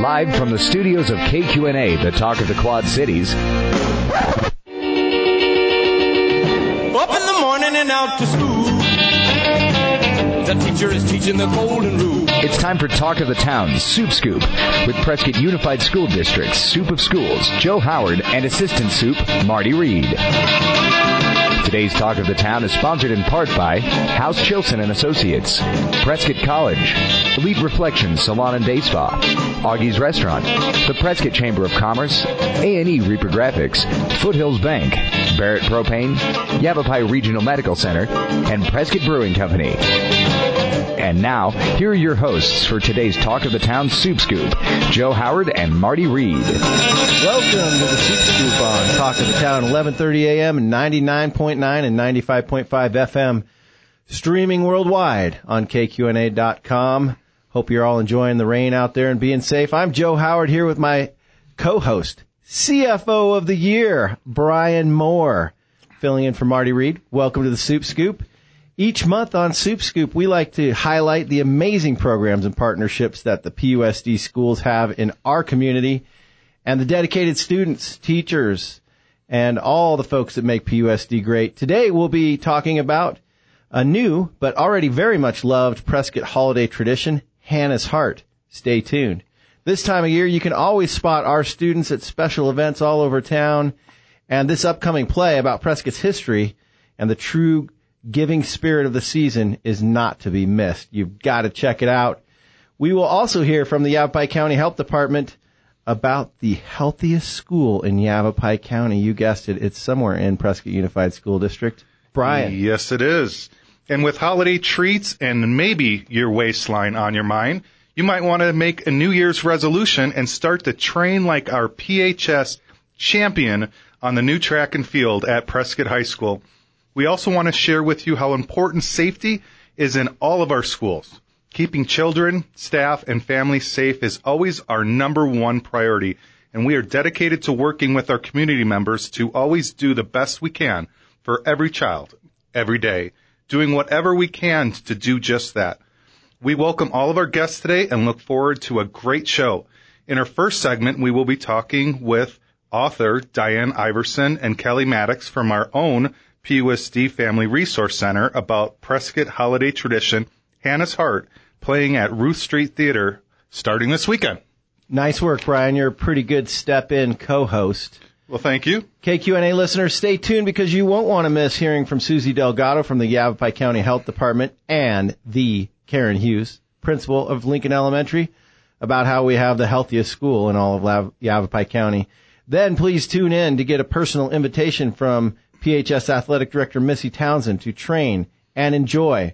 Live from the studios of KQNA, the talk of the Quad Cities. Up in the morning and out to school. The teacher is teaching the golden rule. It's time for Talk of the Town, Soup Scoop, with Prescott Unified School District's Soup of Schools, Joe Howard, and Assistant Soup, Marty Reed. Today's Talk of the Town is sponsored in part by House Chilson and Associates, Prescott College, Elite Reflections Salon and Day Spa, Augie's Restaurant, the Prescott Chamber of Commerce, A&E Reprographics, Foothills Bank, Barrett Propane, Yavapai Regional Medical Center, and Prescott Brewing Company. And now, here are your hosts for today's Talk of the Town Soup Scoop, Joe Howard and Marty Reed. Welcome to the Soup Scoop on Talk of the Town, 11:30 a.m., 99.9 and 95.5 FM, streaming worldwide on KQNA.com. Hope you're all enjoying the rain out there and being safe. I'm Joe Howard here with my co-host, CFO of the Year, Brian Moore, filling in for Marty Reed. Welcome to the Soup Scoop. Each month on Soup Scoop, we like to highlight the amazing programs and partnerships that the PUSD schools have in our community and the dedicated students, teachers, and all the folks that make PUSD great. Today, we'll be talking about a new but already very much loved Prescott holiday tradition, Hannah's Heart. Stay tuned. This time of year, you can always spot our students at special events all over town, and this upcoming play about Prescott's history and the true giving spirit of the season is not to be missed. You've got to check it out. We will also hear from the Yavapai County Health Department about the healthiest school in Yavapai County. You guessed it. It's somewhere in Prescott Unified School District. Brian. Yes, it is. And with holiday treats and maybe your waistline on your mind, you might want to make a New Year's resolution and start to train like our PHS champion on the new track and field at Prescott High School. We also want to share with you how important safety is in all of our schools. Keeping children, staff, and families safe is always our number one priority, and we are dedicated to working with our community members to always do the best we can for every child, every day, doing whatever we can to do just that. We welcome all of our guests today and look forward to a great show. In our first segment, we will be talking with author Diane Iverson and Kelly Maddox from our own PUSD Family Resource Center about Prescott holiday tradition, Hannah's Heart, playing at Ruth Street Theater starting this weekend. Nice work, Brian. You're a pretty good step-in co-host. Well, thank you. KQNA listeners, stay tuned because you won't want to miss hearing from Susie Delgado from the Yavapai County Health Department and the Karen Hughes, principal of Lincoln Elementary, about how we have the healthiest school in all of Yavapai County. Then please tune in to get a personal invitation from PHS Athletic Director Missy Townsend to train and enjoy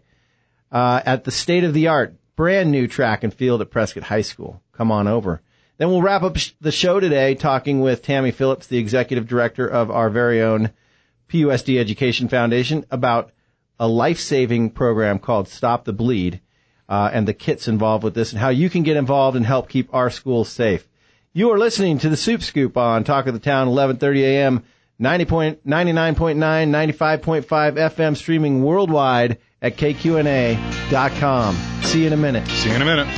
at the state-of-the-art, brand-new track and field at Prescott High School. Come on over. Then we'll wrap up the show today talking with Tammy Phillips, the Executive Director of our very own PUSD Education Foundation, about a life-saving program called Stop the Bleed and the kits involved with this and how you can get involved and help keep our schools safe. You are listening to the Soup Scoop on Talk of the Town, 11:30 a.m., 99.9, 95.5 FM, streaming worldwide at KQNA.com. See you in a minute. See you in a minute.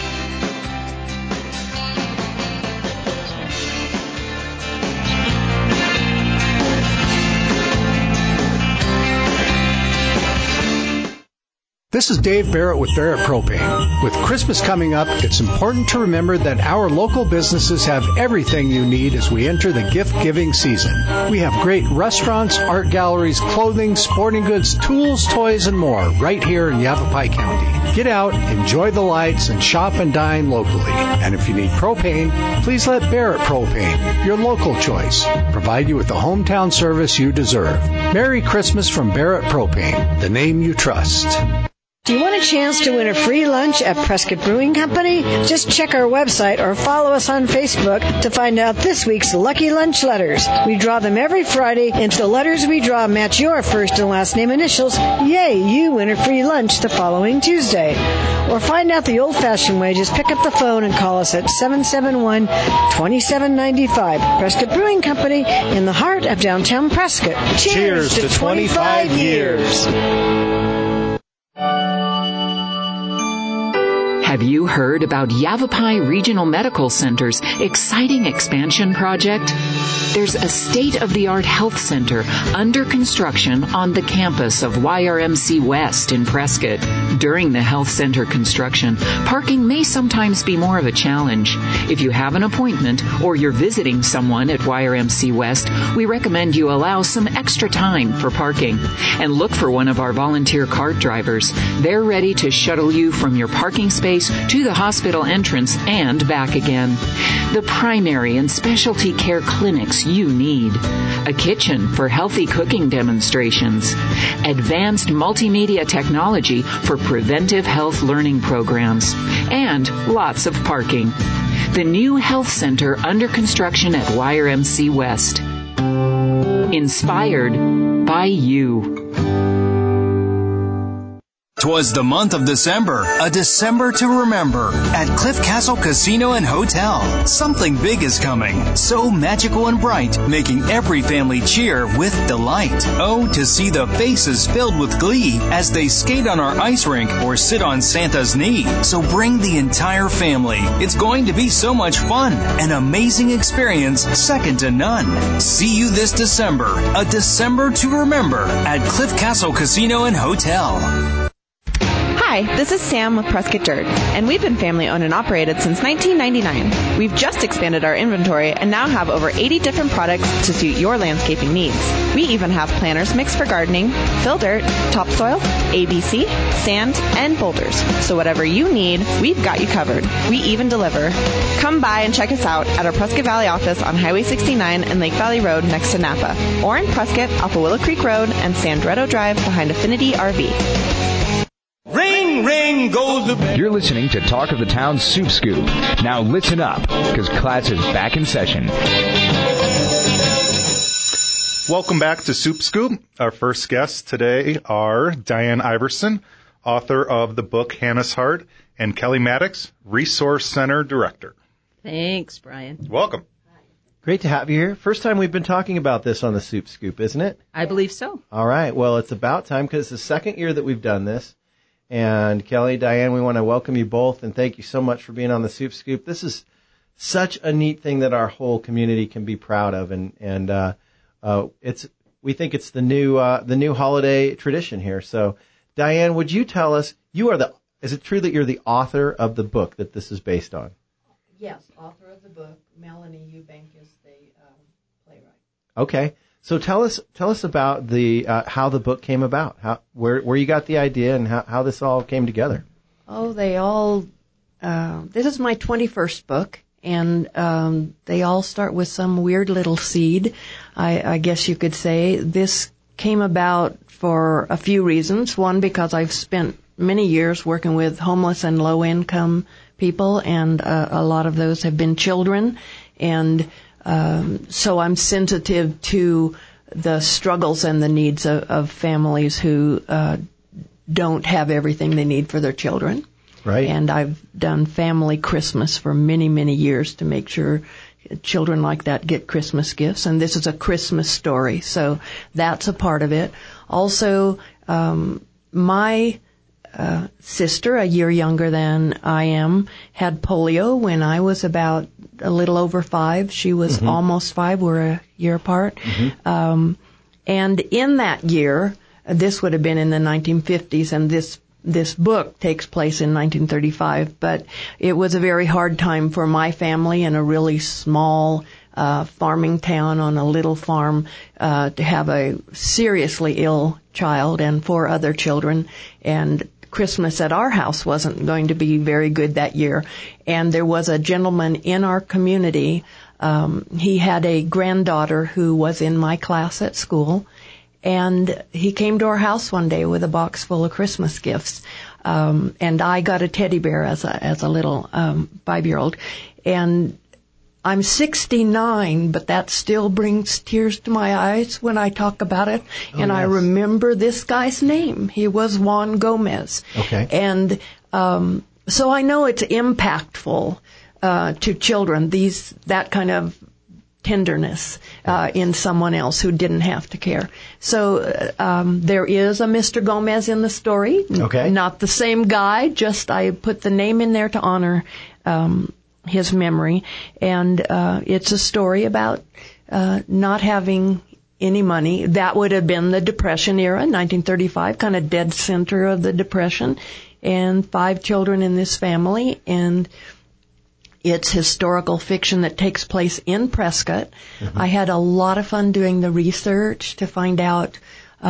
This is Dave Barrett with Barrett Propane. With Christmas coming up, it's important to remember that our local businesses have everything you need as we enter the gift-giving season. We have great restaurants, art galleries, clothing, sporting goods, tools, toys, and more right here in Yavapai County. Get out, enjoy the lights, and shop and dine locally. And if you need propane, please let Barrett Propane, your local choice, provide you with the hometown service you deserve. Merry Christmas from Barrett Propane, the name you trust. Do you want a chance to win a free lunch at Prescott Brewing Company? Just check our website or follow us on Facebook to find out this week's Lucky Lunch Letters. We draw them every Friday, and if the letters we draw match your first and last name initials, yay, you win a free lunch the following Tuesday. Or find out the old-fashioned way, just pick up the phone and call us at 771-2795. Prescott Brewing Company in the heart of downtown Prescott. Cheers to 25 years. Have you heard about Yavapai Regional Medical Center's exciting expansion project? There's a state-of-the-art health center under construction on the campus of YRMC West in Prescott. During the health center construction, parking may sometimes be more of a challenge. If you have an appointment or you're visiting someone at YRMC West, we recommend you allow some extra time for parking. And look for one of our volunteer cart drivers. They're ready to shuttle you from your parking space to the hospital entrance and back again. The primary and specialty care clinics you need. A kitchen for healthy cooking demonstrations. Advanced multimedia technology for preventive health learning programs. And lots of parking. The new health center under construction at YRMC West. Inspired by you. 'Twas the month of December, a December to remember. At Cliff Castle Casino and Hotel, something big is coming. So magical and bright, making every family cheer with delight. Oh, to see the faces filled with glee as they skate on our ice rink or sit on Santa's knee. So bring the entire family. It's going to be so much fun. An amazing experience second to none. See you this December, a December to remember at Cliff Castle Casino and Hotel. Hi, this is Sam with Prescott Dirt, and we've been family-owned and operated since 1999. We've just expanded our inventory and now have over 80 different products to suit your landscaping needs. We even have planters mixed for gardening, fill dirt, topsoil, ABC, sand, and boulders. So whatever you need, we've got you covered. We even deliver. Come by and check us out at our Prescott Valley office on Highway 69 and Lake Valley Road next to Napa, or in Prescott off of Willow Creek Road and Sandretto Drive behind Affinity RV. Ring, ring goes the bell. You're listening to Talk of the Town Soup Scoop. Now listen up, because class is back in session. Welcome back to Soup Scoop. Our first guests today are Diane Iverson, author of the book Hannah's Heart, and Kelly Maddox, Resource Center Director. Thanks, Brian. Welcome. Great to have you here. First time we've been talking about this on the Soup Scoop, isn't it? I believe so. All right. Well, it's about time because it's the second year that we've done this. And Kelly, Diane, we want to welcome you both and thank you so much for being on the Soup Scoop. This is such a neat thing that our whole community can be proud of, and we think it's the new holiday tradition here. So, Diane, would you tell us, is it true that you're the author of the book that this is based on? Yes, author of the book. Melanie Eubank is the playwright. Okay. So tell us about the how the book came about, where you got the idea, and how this all came together. Oh, this is my 21st book, and they all start with some weird little seed, I guess you could say. This came about for a few reasons. One, because I've spent many years working with homeless and low-income people, and a lot of those have been children, and so I'm sensitive to the struggles and the needs of families who don't have everything they need for their children. Right. And I've done family Christmas for many, many years to make sure children like that get Christmas gifts. And this is a Christmas story, so that's a part of it. Also, my sister, a year younger than I am, had polio when I was about a little over 5. She was almost 5. We're a year apart. And in that year, this would have been in the 1950s, and this book takes place in 1935, but it was a very hard time for my family in a really small farming town on a little farm to have a seriously ill child and 4 other children, and Christmas at our house wasn't going to be very good that year. And there was a gentleman in our community, he had a granddaughter who was in my class at school, and he came to our house one day with a box full of Christmas gifts. And I got a teddy bear as a little 5-year-old. And I'm 69, but that still brings tears to my eyes when I talk about it. Oh, and yes. I remember this guy's name. He was Juan Gomez. Okay. And so I know it's impactful to children, that kind of tenderness. in someone else who didn't have to care. So there is a Mr. Gomez in the story. Okay. Not the same guy, just I put the name in there to honor his memory. And it's a story about not having any money. That would have been the Depression era, 1935, kind of dead center of the Depression, and 5 children in this family, and it's historical fiction that takes place in Prescott. I had a lot of fun doing the research to find out,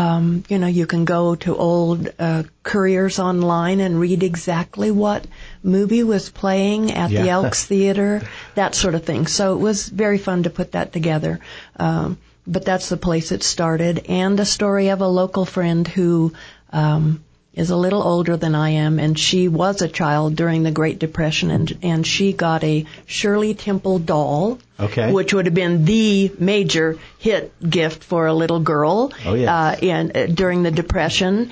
you can go to old couriers online and read exactly what movie was playing at the Elks Theater, that sort of thing. So it was very fun to put that together. But that's the place it started. And a story of a local friend who is a little older than I am, and she was a child during the Great Depression, and she got a Shirley Temple doll, which would have been the major hit gift for a little girl during the Depression.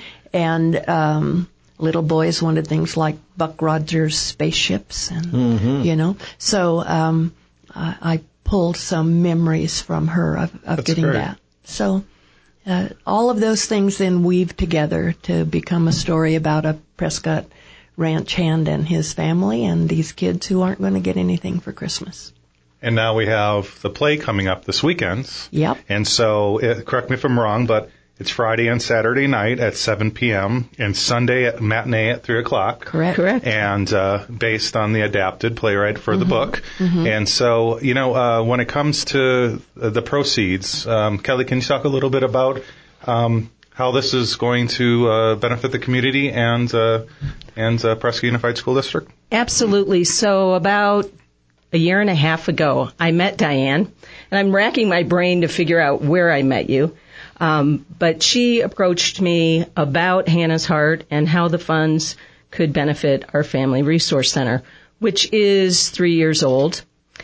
And little boys wanted things like Buck Rogers spaceships, and So I pulled some memories from her of getting great. that. So all of those things then weave together to become a story about a Prescott ranch hand and his family and these kids who aren't going to get anything for Christmas. And now we have the play coming up this weekend. Yep. And so, correct me if I'm wrong, but it's Friday and Saturday night at 7 p.m. and Sunday at matinee at 3 o'clock. Correct. And based on the adapted playwright for the book. And so, when it comes to the proceeds, Kelly, can you talk a little bit about how this is going to benefit the community and Prescott Unified School District? Absolutely. So about a year and a half ago, I met Diane, and I'm racking my brain to figure out where I met you. But she approached me about Hannah's Heart and how the funds could benefit our Family Resource Center, which is 3 years old.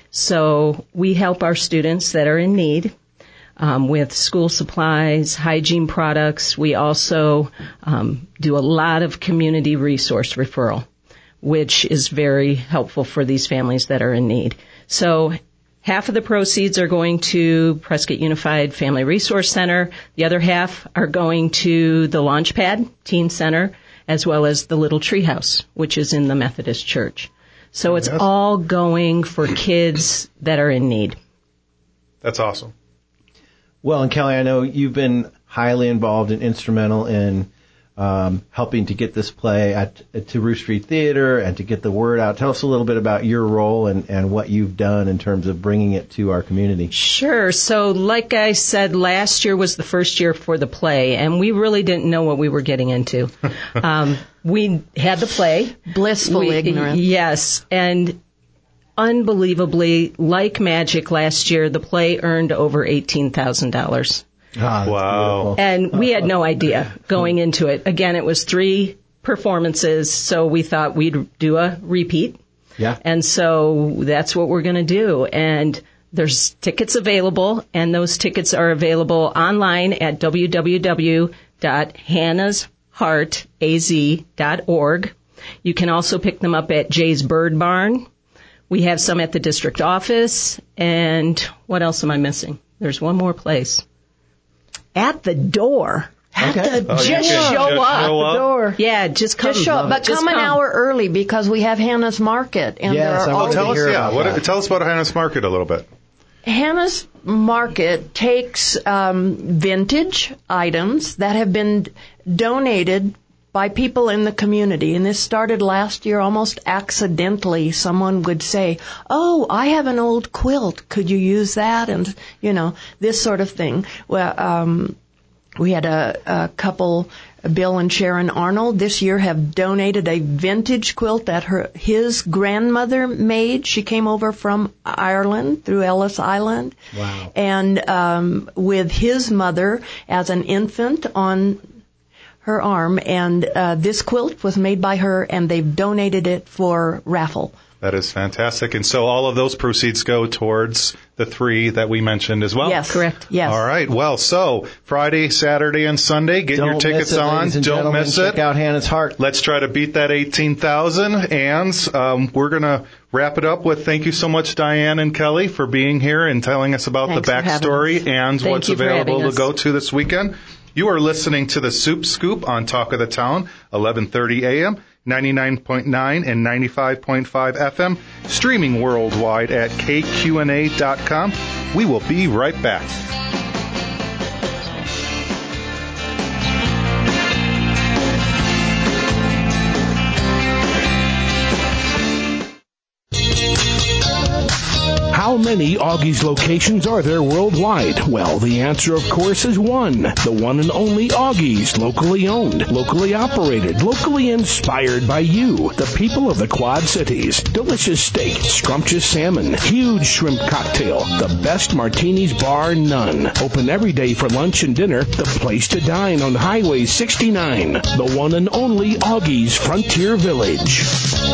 So we help our students that are in need with school supplies, hygiene products. We also do a lot of community resource referral, which is very helpful for these families that are in need. So half of the proceeds are going to Prescott Unified Family Resource Center. The other half are going to the Launchpad Teen Center, as well as the Little Treehouse, which is in the Methodist Church. So it's all going for kids that are in need. That's awesome. Well, and Kelly, I know you've been highly involved and instrumental in helping to get this play to Roof Street Theater and to get the word out. Tell us a little bit about your role and what you've done in terms of bringing it to our community. Sure. So like I said, last year was the first year for the play, and we really didn't know what we were getting into. We had the play. Blissful ignorance. Yes. And unbelievably, like magic last year, the play earned over $18,000. Wow. Beautiful. And we had no idea going into it. Again, it was 3 performances, so we thought we'd do a repeat. Yeah. And so that's what we're going to do. And there's tickets available, and those tickets are available online at www.hannahsheartaz.org. You can also pick them up at Jay's Bird Barn. We have some at the district office. And what else am I missing? There's one more place. At the door. Just show up. The door. Yeah, just come. Just show up. But come an hour early because we have Hannah's Market. And Yes, there are Tell us about Hannah's Market a little bit. Hannah's Market takes vintage items that have been donated by people in the community. And this started last year almost accidentally. Someone would say, "Oh, I have an old quilt. Could you use that?" And, this sort of thing. Well, we had a couple, Bill and Sharon Arnold, this year have donated a vintage quilt that his grandmother made. She came over from Ireland through Ellis Island. Wow. And with his mother as an infant on her arm, and this quilt was made by her, and they've donated it for raffle. That is fantastic. And so all of those proceeds go towards the 3 that we mentioned as well? Yes. Correct. Yes. All right. Well, so Friday, Saturday, and Sunday, get your tickets on. Don't miss it. Check out Hannah's Heart. Let's try to beat that 18,000. And we're going to wrap it up with thank you so much, Diane and Kelly, for being here and telling us about the backstory and what's available to go to this weekend. You are listening to the Soup Scoop on Talk of the Town, 11:30 a.m., 99.9 and 95.5 FM, streaming worldwide at kqna.com. We will be right back. How many Augie's locations are there worldwide? Well, the answer, of course, is one. The one and only Augie's, locally owned, locally operated, locally inspired by you, the people of the Quad Cities. Delicious steak, scrumptious salmon, huge shrimp cocktail, the best martinis bar none. Open every day for lunch and dinner, the place to dine on Highway 69. The one and only Augie's Frontier Village.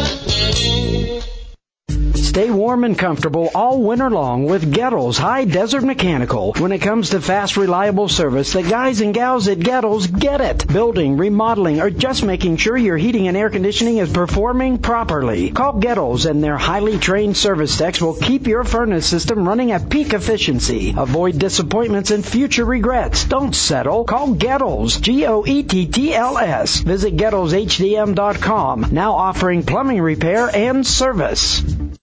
Stay warm and comfortable all winter long with Gettles High Desert Mechanical. When it comes to fast, reliable service, the guys and gals at Gettles get it. Building, remodeling, or just making sure your heating and air conditioning is performing properly. Call Gettles and their highly trained service techs will keep your furnace system running at peak efficiency. Avoid disappointments and future regrets. Don't settle. Call Gettles, Gettls. Visit GettlesHDM.com. Now offering plumbing repair and service.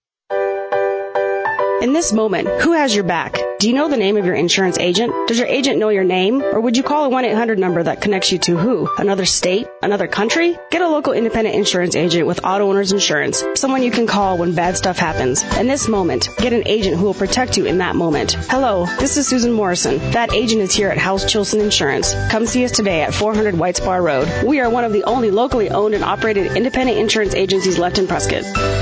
In this moment, who has your back? Do you know the name of your insurance agent? Does your agent know your name? Or would you call a 1-800 number that connects you to who? Another state? Another country? Get a local independent insurance agent with Auto Owners Insurance. Someone you can call when bad stuff happens. In this moment, get an agent who will protect you in that moment. Hello, this is Susan Morrison. That agent is here at House Chilson Insurance. Come see us today at 400 White Spar Road. We are one of the only locally owned and operated independent insurance agencies left in Prescott.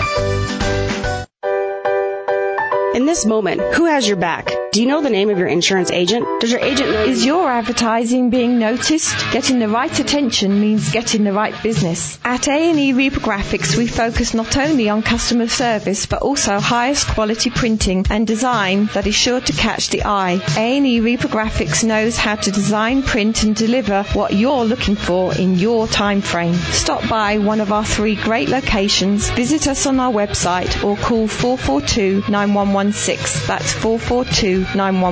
In this moment, who has your back? Do you know the name of your insurance agent? Does your agent know? Is your advertising being noticed? Getting the right attention means getting the right business. At A&E Reprographics, we focus not only on customer service, but also highest quality printing and design that is sure to catch the eye. A&E Reprographics knows how to design, print, and deliver what you're looking for in your time frame. Stop by one of our 3 great locations, visit us on our website, or call 442-9116. That's 442-9116.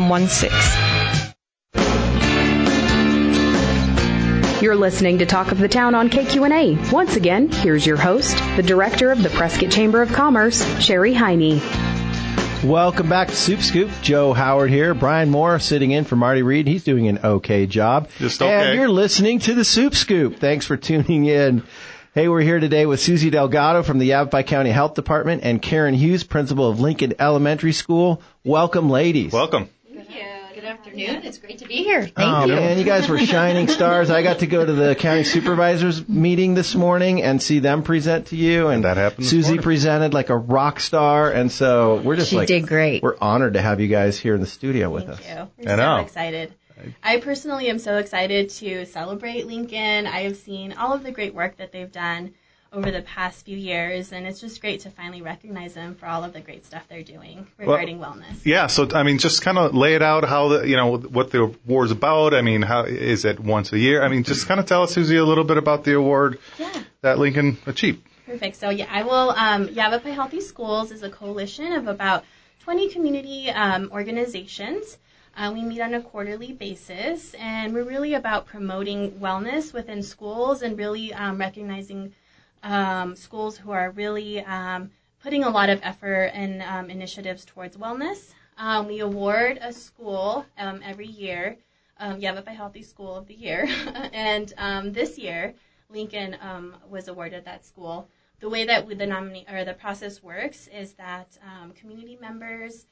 You're listening to Talk of the Town on KQNA. Once again, here's your host, the director of the Prescott Chamber of Commerce, Sherry Heine. Welcome back to Soup Scoop. Joe Howard here. Brian Moore sitting in for Marty Reed. He's doing an okay job. Just okay. And you're listening to the Soup Scoop. Thanks for tuning in. Hey, we're here today with Susie Delgado from the Yavapai County Health Department and Karen Hughes, principal of Lincoln Elementary School. Welcome, ladies. Welcome. Thank you. Good afternoon. It's great to be here. Thank you. Man, you guys were shining stars. I got to go to the county supervisors meeting this morning and see them present to you. And that happened. Susie presented like a rock star. And so we're just She did great. We're honored to have you guys here in the studio with us. Thank you. We're so excited. I personally am so excited to celebrate Lincoln. I have seen all of the great work that they've done over the past few years, and it's just great to finally recognize them for all of the great stuff they're doing regarding wellness. Yeah, so I mean, just kind of lay it out how what the award's about. I mean, how is it once a year? I mean, just kind of tell us, Susie, a little bit about the award that Lincoln achieved. Perfect. So I will. Yavapai Healthy Schools is a coalition of about 20 community organizations. We meet on a quarterly basis, and we're really about promoting wellness within schools and really recognizing schools who are really putting a lot of effort and initiatives towards wellness. We award a school every year, Yavapai Healthy School of the Year, and this year Lincoln was awarded that school. The way that the process works is that community members,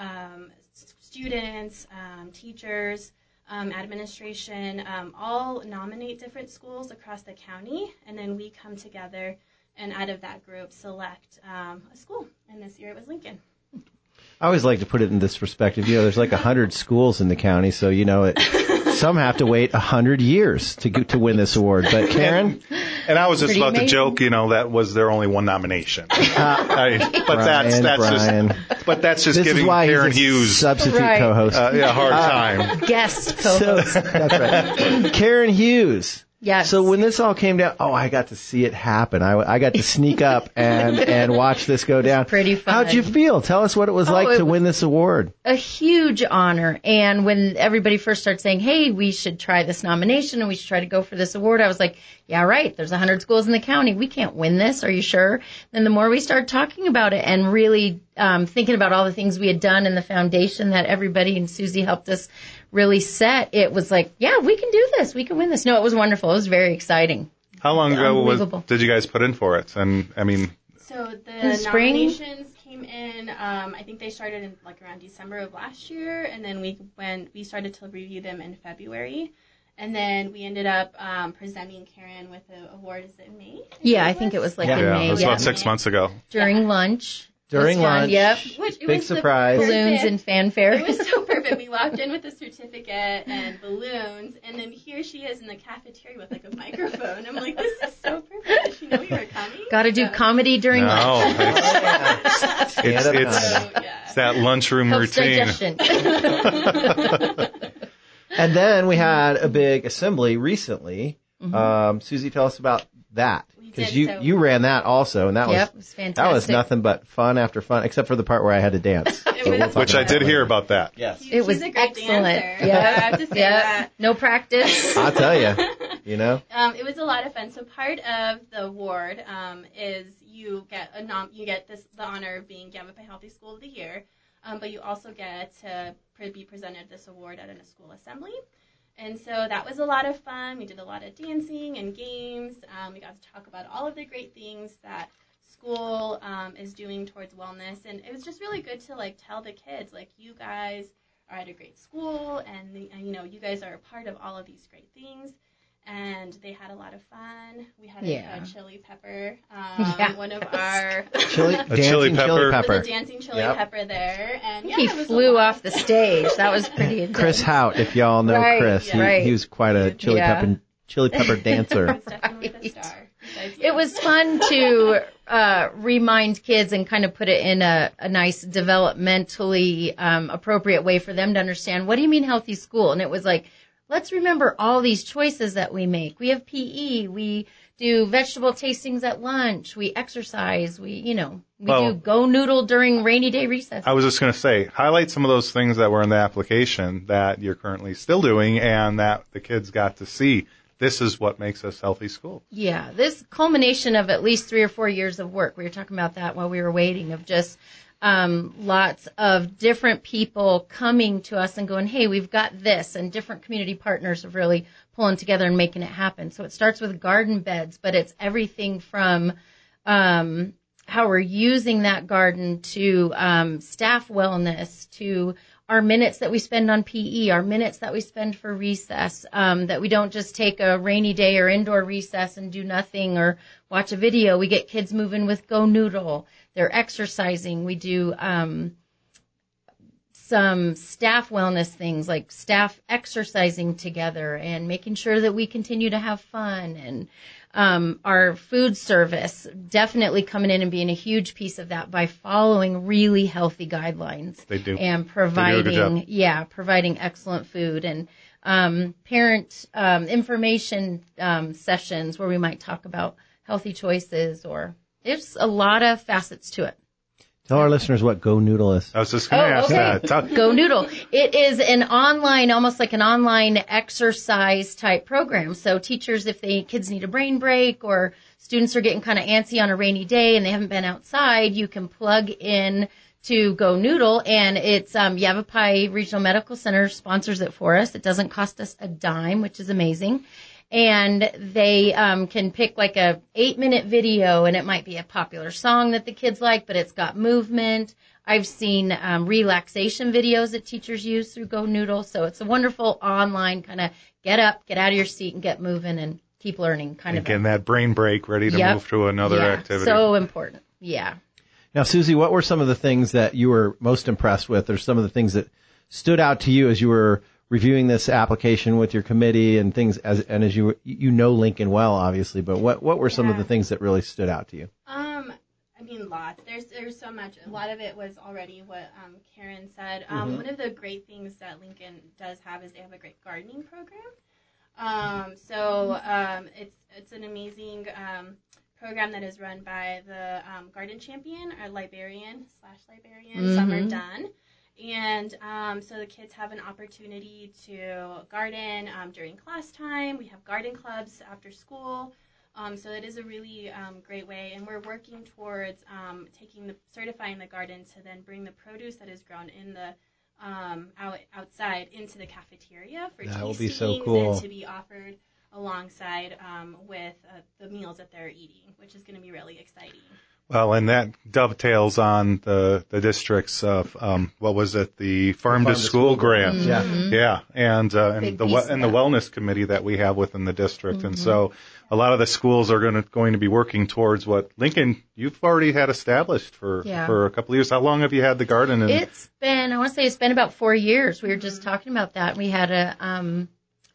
students, teachers, administration, all nominate different schools across the county, and then we come together and out of that group select a school. And this year it was Lincoln. I always like to put it in this perspective. There's like 100 schools in the county, so some have to wait 100 years to win this award. But Karen? And I was just Pretty about amazing. to joke, that was their only one nomination. Brian. That's just This giving is why Karen he's a Hughes substitute co-host. a hard time. Guest co-host. That's right. Karen Hughes. Yes. So when this all came down, I got to see it happen. I got to sneak up and watch this go down. Pretty fun. How'd you feel? Tell us what it was like to win this award. A huge honor. And when everybody first started saying, hey, we should try this nomination and we should try to go for this award, I was like, yeah, right. There's 100 schools in the county. We can't win this. Are you sure? Then the more we started talking about it and really thinking about all the things we had done in the foundation that everybody and Susie helped us really set, it was like, yeah, we can do this. We can win this. No, it was wonderful. It was very exciting. How long ago Unbelievable. did you guys put in for it? And So the spring? nominations came in, I think they started in around December of last year, and then we started to review them in February. And then we ended up presenting Karen with the award. Is it May? I think it was in May. It was about 6 months ago. During lunch. During lunch. Yep. Big surprise. Balloons and fanfare. It was so perfect. We walked in with a certificate and balloons, and then here she is in the cafeteria with a microphone. I'm like, this is so perfect. Did she know we were coming? Got to do comedy during lunch. It's that lunchroom Helps routine. digestion. And then we had a big assembly recently. Susie, tell us about that. Because you ran that also, and that it was fantastic. That was nothing but fun after fun, except for the part where I had to dance. Which I did hear about that. Yes. It was a great excellent. dancer. Yeah, I have to say that. No practice. I'll tell you. It was a lot of fun. So part of the award is you get the honor of being Yavapai Healthy School of the Year, but you also get to be presented this award at a school assembly. And so that was a lot of fun. We did a lot of dancing and games. We got to talk about all of the great things that school is doing towards wellness. And it was just really good to tell the kids, you guys are at a great school, and you guys are a part of all of these great things. And they had a lot of fun. We had a chili pepper, one of our chili pepper. The dancing chili pepper there, and he flew off the stage. That was pretty intense. Chris Hout, if y'all know Chris, he was quite a chili pepper dancer. It was fun to remind kids and kind of put it in a nice developmentally appropriate way for them to understand. What do you mean healthy school? And it was like, let's remember all these choices that we make. We have PE. We do vegetable tastings at lunch. We exercise. We do Go Noodle during rainy day recess. I was just going to say, highlight some of those things that were in the application that you're currently still doing and that the kids got to see. This is what makes us healthy schools. Yeah, this culmination of at least 3 or 4 years of work. We were talking about that while we were waiting, of just lots of different people coming to us and going, hey, we've got this, and different community partners of really pulling together and making it happen. So it starts with garden beds, but it's everything from how we're using that garden to staff wellness, to our minutes that we spend on PE, our minutes that we spend for recess, that we don't just take a rainy day or indoor recess and do nothing or watch a video. We get kids moving with Go Noodle. They're exercising. We do some staff wellness things like staff exercising together and making sure that we continue to have fun. And our food service definitely coming in and being a huge piece of that by following really healthy guidelines. They do. And providing, they do a good job. Providing excellent food. And parent information sessions where we might talk about healthy choices, or there's a lot of facets to it. Tell our listeners what Go Noodle is. I was just going to ask that. Go Noodle. It is an online, almost like an online exercise type program. So teachers, if kids need a brain break or students are getting kind of antsy on a rainy day and they haven't been outside, you can plug in to Go Noodle, and it's Yavapai Regional Medical Center sponsors it for us. It doesn't cost us a dime, which is amazing. And they can pick like a 8-minute video, and it might be a popular song that the kids like, but it's got movement. I've seen relaxation videos that teachers use through Go Noodle. So it's a wonderful online kind of get up, get out of your seat, and get moving and keep learning kind of. Getting that brain break, ready to move to another activity. So important. Yeah. Now, Susie, what were some of the things that you were most impressed with, or some of the things that stood out to you as you were reviewing this application with your committee and things, as you know Lincoln well, obviously, but what were some of the things that really stood out to you? Lots. There's so much. A lot of it was already what Karen said. One of the great things that Lincoln does have is they have a great gardening program. It's an amazing program that is run by the garden champion, our librarian, Summer Dunn. And so the kids have an opportunity to garden during class time. We have garden clubs after school. So it is a really great way, and we're working towards certifying the garden to then bring the produce that is grown in the outside into the cafeteria for that will tastings be so cool. and to be offered alongside with the meals that they're eating, which is going to be really exciting. Well, and that dovetails on the district's what was it, the Farm to School grant, yeah, and the wellness committee that we have within the district, and so a lot of the schools are going to be working towards what Lincoln you've already had established for a couple of years. How long have you had the garden? It's been about 4 years. We were just talking about that. We had a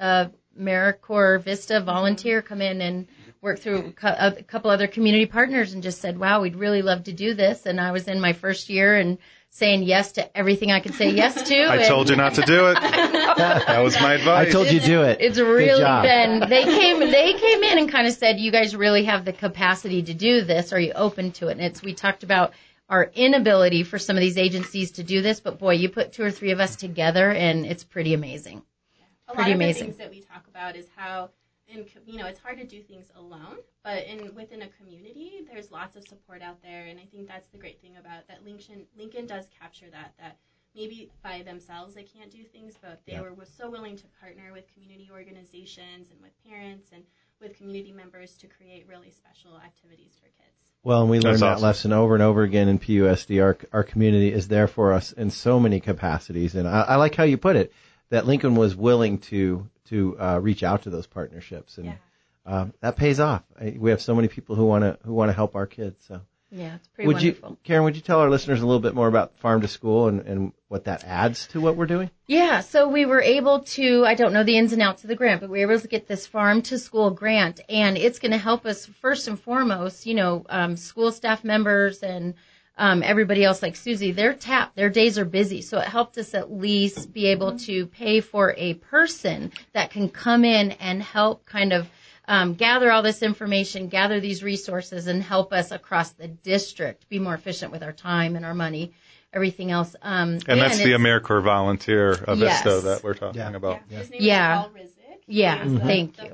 AmeriCorps Vista volunteer come in and work through a couple other community partners and just said, wow, we'd really love to do this. And I was in my first year and saying yes to everything I could say yes to. I told you not to do it. That was my advice. I told you do it. It's really been, they came in and kind of said, you guys really have the capacity to do this. Are you open to it? And we talked about our inability for some of these agencies to do this, but boy, you put 2 or 3 of us together and it's pretty amazing. A lot of the things that we talk about is how, it's hard to do things alone, but within a community, there's lots of support out there, and I think that's the great thing about that. Lincoln does capture that maybe by themselves they can't do things, but they were so willing to partner with community organizations and with parents and with community members to create really special activities for kids. Well, and we learned that lesson over and over again in PUSD. Our community is there for us in so many capacities, and I like how you put it, that Lincoln was willing to reach out to those partnerships, and that pays off. We have so many people who want to help our kids. So yeah, it's pretty wonderful. Karen, would you tell our listeners a little bit more about Farm to School and what that adds to what we're doing? Yeah, so we were able to, I don't know the ins and outs of the grant, but we were able to get this Farm to School grant, and it's going to help us first and foremost, school staff members and everybody else like Susie, they're tapped. Their days are busy. So it helped us at least be able to pay for a person that can come in and help kind of gather all this information, gather these resources, and help us across the district be more efficient with our time and our money, everything else. And that's the AmeriCorps volunteer Vista that we're talking about. His name is Paul Rizik. Yeah, thank you. The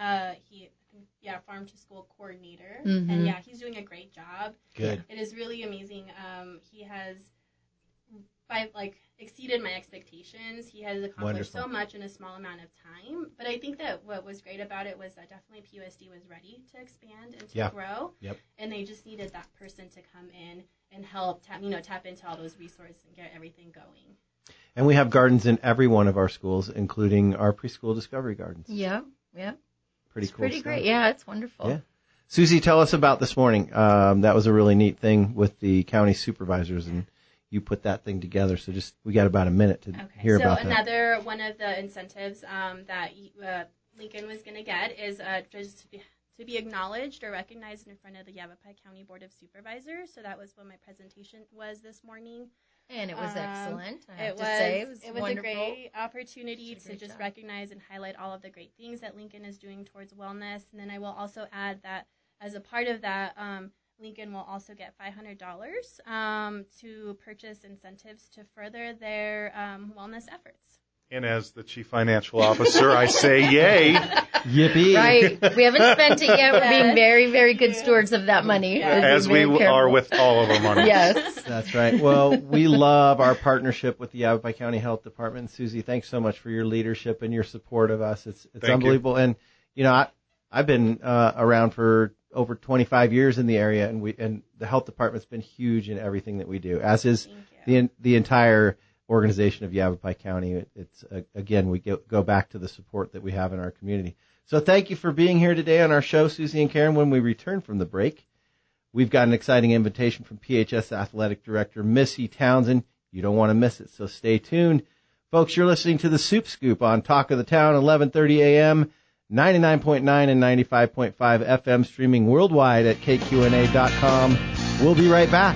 Farm to School coordinator, and he's doing a great job. Good. It is really amazing. He has exceeded my expectations. He has accomplished so much in a small amount of time. But I think that what was great about it was that definitely PUSD was ready to expand and to grow. Yep. And they just needed that person to come in and help tap into all those resources and get everything going. And we have gardens in every one of our schools, including our preschool discovery gardens. Yeah. Pretty it's cool pretty stuff. great. Yeah, it's wonderful. Yeah. Susie, tell us about this morning. That was a really neat thing with the county supervisors, and you put that thing together. So we got about a minute to hear about that. So another one of the incentives that Lincoln was going to get is just to be acknowledged or recognized in front of the Yavapai County Board of Supervisors. So that was what my presentation was this morning. And it was excellent, I have to say. It was a great opportunity to just recognize and highlight all of the great things that Lincoln is doing towards wellness. And then I will also add that as a part of that, Lincoln will also get $500 to purchase incentives to further their wellness efforts. And as the Chief Financial Officer, I say yay. Yippee. Right. We haven't spent it yet. We're being very, very good stewards of that money. As we are with all of our money. Yes. That's right. Well, we love our partnership with the Yavapai County Health Department. Susie, thanks so much for your leadership and your support of us. It's unbelievable. And, I've been around for over 25 years in the area, and the health department's been huge in everything that we do, as is the entire organization of Yavapai County. It's again, we go back to the support that we have in our community. So thank you for being here today on our show, Susie and Karen. When we return from the break, we've got an exciting invitation from PHS Athletic Director Missy Townsend. You don't want to miss it, so stay tuned Folks, you're listening to the Soup Scoop on Talk of the Town, 1130 a.m., 99.9 and 95.5 FM, streaming worldwide at kqna.com. We'll be right back.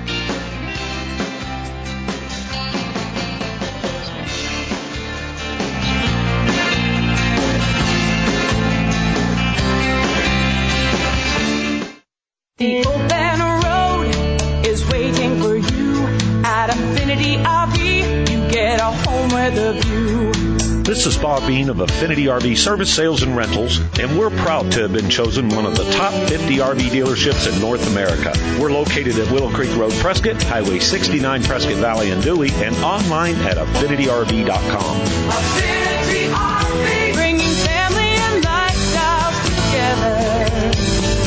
The open road is waiting for you at Affinity RV. You get a home with a view. This is Bob Bean of Affinity RV Service, Sales, and Rentals, and we're proud to have been chosen one of the top 50 RV dealerships in North America. We're located at Willow Creek Road, Prescott, Highway 69, Prescott Valley, and Dewey, and online at AffinityRV.com. Affinity RV, bringing family and lifestyles together.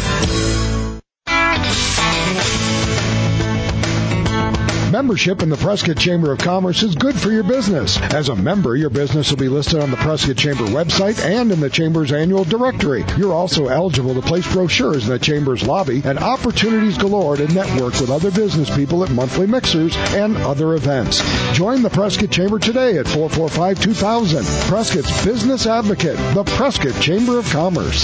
Membership in the Prescott Chamber of Commerce is good for your business. As a member, your business will be listed on the Prescott Chamber website and in the Chamber's annual directory. You're also eligible to place brochures in the Chamber's lobby and opportunities galore to network with other business people at monthly mixers and other events. Join the Prescott Chamber today at 445-2000. Prescott's Business Advocate, the Prescott Chamber of Commerce.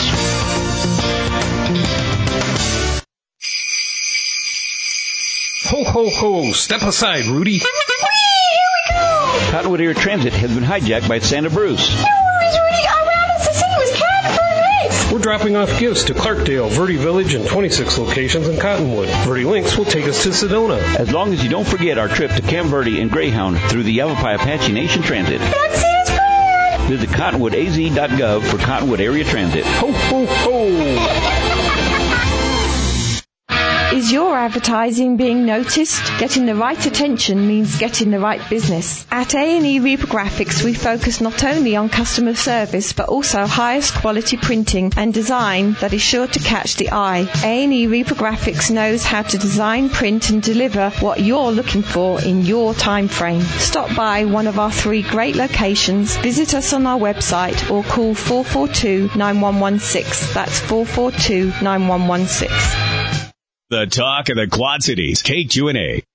Ho, ho, ho! Step aside, Rudy. Here we go! Cottonwood Area Transit has been hijacked by Santa Bruce. No worries, Rudy. Our route is the same as Cat Links. We're dropping off gifts to Clarkdale, Verde Village, and 26 locations in Cottonwood. Verde Links will take us to Sedona. As long as you don't forget our trip to Camp Verde and Greyhound through the Yavapai Apache Nation Transit. That seems bad. Visit cottonwoodaz.gov for Cottonwood Area Transit. Ho, ho, ho! Is your advertising being noticed? Getting the right attention means getting the right business. At A&E Reprographics, we focus not only on customer service, but also highest quality printing and design that is sure to catch the eye. A&E Reprographics knows how to design, print, and deliver what you're looking for in your time frame. Stop by one of our 3 great locations, visit us on our website, or call 442-9116. That's 442-9116. The talk of the Quad Cities, KQNA.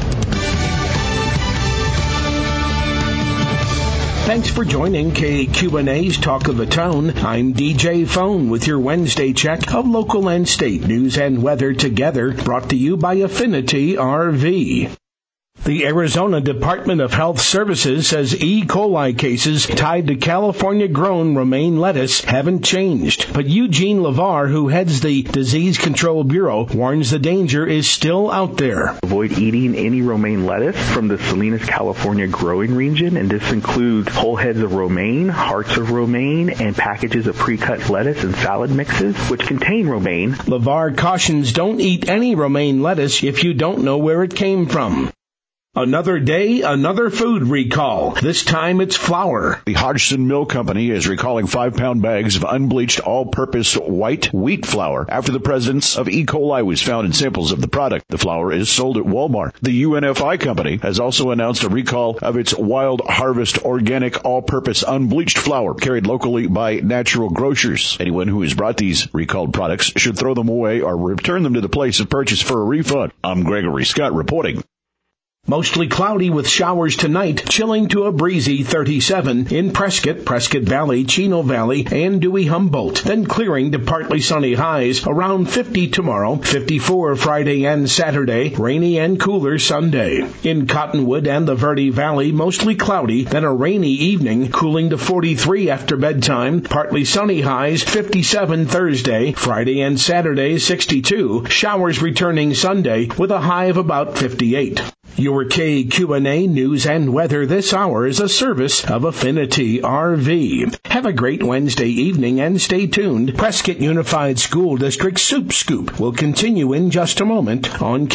Thanks for joining KQNA's Talk of the Town. I'm DJ Phone with your Wednesday check of local and state news and weather together, brought to you by Affinity RV. The Arizona Department of Health Services says E. coli cases tied to California-grown romaine lettuce haven't changed. But Eugene LeVar, who heads the Disease Control Bureau, warns the danger is still out there. Avoid eating any romaine lettuce from the Salinas, California growing region, and this includes whole heads of romaine, hearts of romaine, and packages of pre-cut lettuce and salad mixes, which contain romaine. LeVar cautions don't eat any romaine lettuce if you don't know where it came from. Another day, another food recall. This time it's flour. The Hodgson Mill Company is recalling 5-pound bags of unbleached all-purpose white wheat flour after the presence of E. coli was found in samples of the product. The flour is sold at Walmart. The UNFI company has also announced a recall of its Wild Harvest organic all-purpose unbleached flour carried locally by Natural Grocers. Anyone who has brought these recalled products should throw them away or return them to the place of purchase for a refund. I'm Gregory Scott reporting. Mostly cloudy with showers tonight, chilling to a breezy 37 in Prescott, Prescott Valley, Chino Valley, and Dewey Humboldt. Then clearing to partly sunny highs, around 50 tomorrow, 54 Friday and Saturday, rainy and cooler Sunday. In Cottonwood and the Verde Valley, mostly cloudy, then a rainy evening, cooling to 43 after bedtime, partly sunny highs, 57 Thursday, Friday and Saturday, 62, showers returning Sunday with a high of about 58. Your KQNA news and weather this hour is a service of Affinity RV. Have a great Wednesday evening and stay tuned. Prescott Unified School District Soup Scoop will continue in just a moment on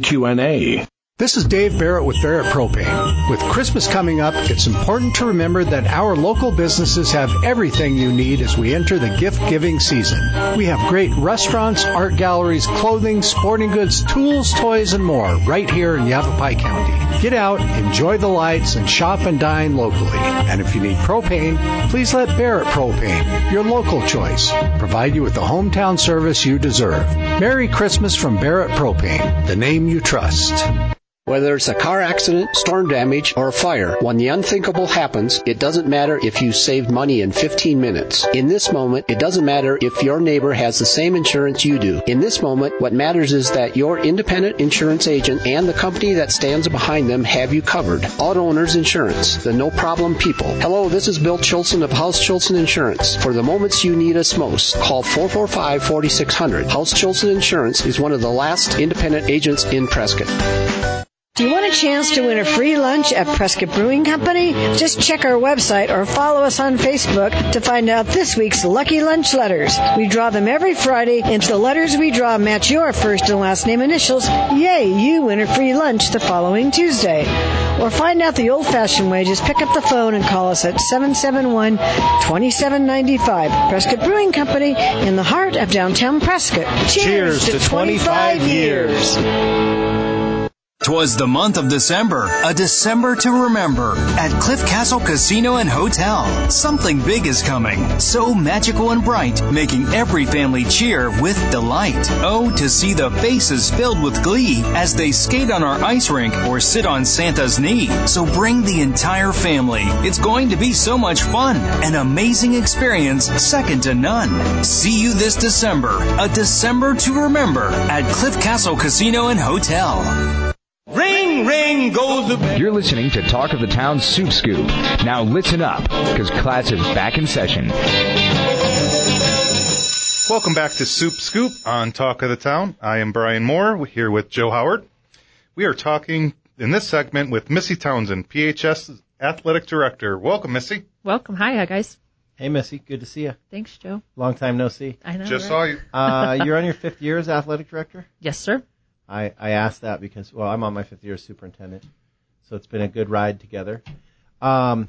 KQNA. This is Dave Barrett with Barrett Propane. With Christmas coming up, it's important to remember that our local businesses have everything you need as we enter the gift-giving season. We have great restaurants, art galleries, clothing, sporting goods, tools, toys, and more right here in Yavapai County. Get out, enjoy the lights, and shop and dine locally. And if you need propane, please let Barrett Propane, your local choice, provide you with the hometown service you deserve. Merry Christmas from Barrett Propane, the name you trust. Whether it's a car accident, storm damage, or a fire, when the unthinkable happens, it doesn't matter if you saved money in 15 minutes. In this moment, it doesn't matter if your neighbor has the same insurance you do. In this moment, what matters is that your independent insurance agent and the company that stands behind them have you covered. Auto Owners Insurance, the no-problem people. Hello, this is Bill Chilson of House Chilson Insurance. For the moments you need us most, call 445-4600. House Chilson Insurance is one of the last independent agents in Prescott. Do you want a chance to win a free lunch at Prescott Brewing Company? Just check our website or follow us on Facebook to find out this week's Lucky Lunch Letters. We draw them every Friday, and if the letters we draw match your first and last name initials, yay, you win a free lunch the following Tuesday. Or find out the old-fashioned way, just pick up the phone and call us at 771-2795. Prescott Brewing Company in the heart of downtown Prescott. Cheers to 25 years. 'Twas the month of December, a December to remember, at Cliff Castle Casino and Hotel. Something big is coming, so magical and bright, making every family cheer with delight. Oh, to see the faces filled with glee as they skate on our ice rink or sit on Santa's knee. So bring the entire family. It's going to be so much fun, an amazing experience second to none. See you this December, a December to remember, at Cliff Castle Casino and Hotel. Ring, ring goes the bell. You're listening to Talk of the Town Soup Scoop. Now listen up, because class is back in session. Welcome back to Soup Scoop on Talk of the Town. I am Brian Moore, here with Joe Howard. We are talking in this segment with Missy Townsend, PHS Athletic Director. Welcome, Missy. Welcome. Hi, guys. Hey, Missy. Good to see you. Thanks, Joe. Long time no see. I know. Just right? saw you. You're on your 5th year as Athletic Director? Yes, sir. I asked that because, well, I'm on my 5th year as superintendent, so it's been a good ride together. I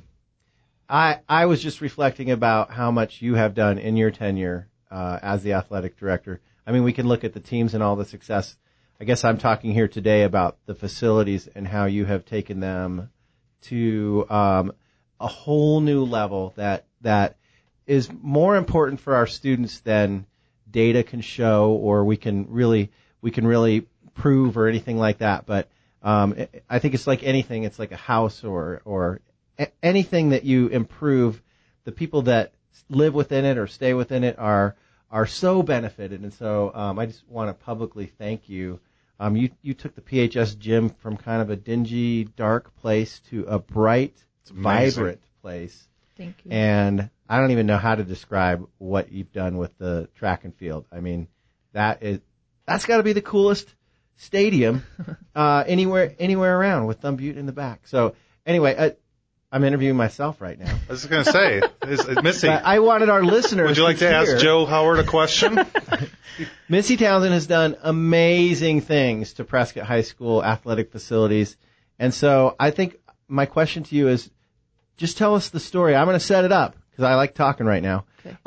was just reflecting about how much you have done in your tenure as the athletic director. I mean, we can look at the teams and all the success. I guess I'm talking here today about the facilities and how you have taken them to a whole new level that is more important for our students than data can show, or we can really prove or anything like that. But I think it's like anything. It's like a house or anything that you improve. The people that live within it or stay within it are so benefited. And so I just want to publicly thank you. You took the PHS gym from kind of a dingy, dark place to a bright, vibrant place. Thank you. And I don't even know how to describe what you've done with the track and field. I mean, that's got to be the coolest stadium anywhere around, with Thumb Butte in the back. So anyway, I'm interviewing myself right now. I was going to say, Missy. I wanted our listeners. Would you like to ask Joe Howard a question? Missy Townsend has done amazing things to Prescott High School athletic facilities, and so I think my question to you is, just tell us the story. I'm going to set it up because I like talking right now. Okay.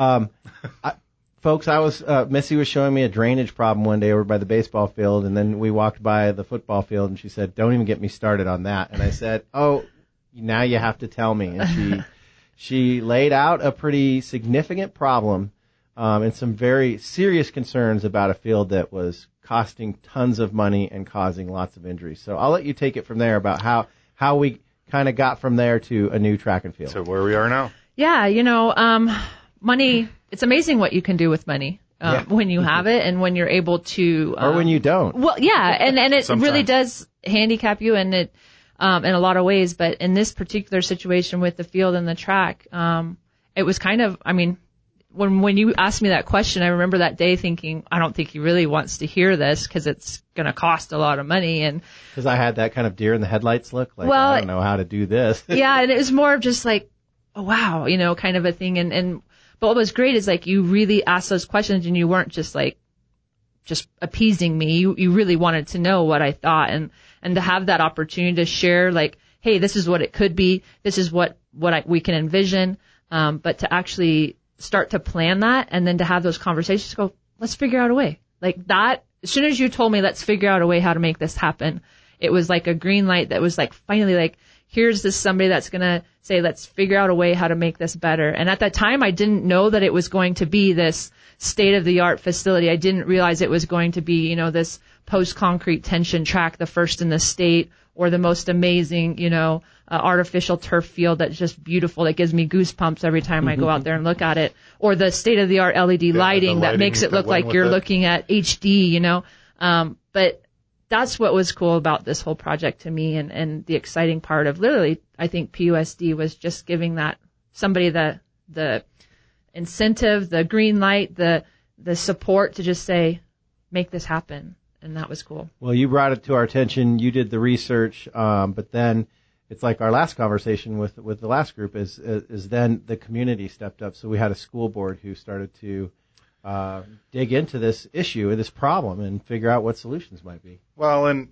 Folks, Missy was showing me a drainage problem one day over by the baseball field, and then we walked by the football field, and she said, "Don't even get me started on that." And I said, "Oh, now you have to tell me." And she laid out a pretty significant problem and some very serious concerns about a field that was costing tons of money and causing lots of injuries. So I'll let you take it from there about how we kind of got from there to a new track and field. So where we are now. Yeah, money, it's amazing what you can do with money when you have it and when you're able to. Or when you don't. Well, yeah, and it Sometimes. Really does handicap you in a lot of ways. But in this particular situation with the field and the track, it was kind of, I mean, when you asked me that question, I remember that day thinking, I don't think he really wants to hear this because it's going to cost a lot of money. And because I had that kind of deer in the headlights look, like, well, I don't know how to do this. Yeah, and it was more of just like, oh, wow, kind of a thing. But what was great is like you really asked those questions and you weren't just appeasing me. You really wanted to know what I thought and to have that opportunity to share like, hey, this is what it could be. This is what we can envision. But to actually start to plan that and then to have those conversations, go, let's figure out a way. Like that, as soon as you told me, let's figure out a way how to make this happen, it was like a green light that was like, finally, like, here's this somebody that's going to say, let's figure out a way how to make this better. And at that time, I didn't know that it was going to be this state-of-the-art facility. I didn't realize it was going to be, this post-concrete tension track, the first in the state, or the most amazing, artificial turf field that's just beautiful, that gives me goosebumps every time I go out there and look at it, or the state-of-the-art LED lighting that makes it look like you're looking at HD, but that's what was cool about this whole project to me, and the exciting part of literally, I think PUSD was just giving that somebody the incentive, the green light, the support to just say, make this happen. And that was cool. Well, you brought it to our attention. You did the research, but then it's like our last conversation with the last group is then the community stepped up. So we had a school board who started to dig into this issue, this problem, and figure out what solutions might be. Well, and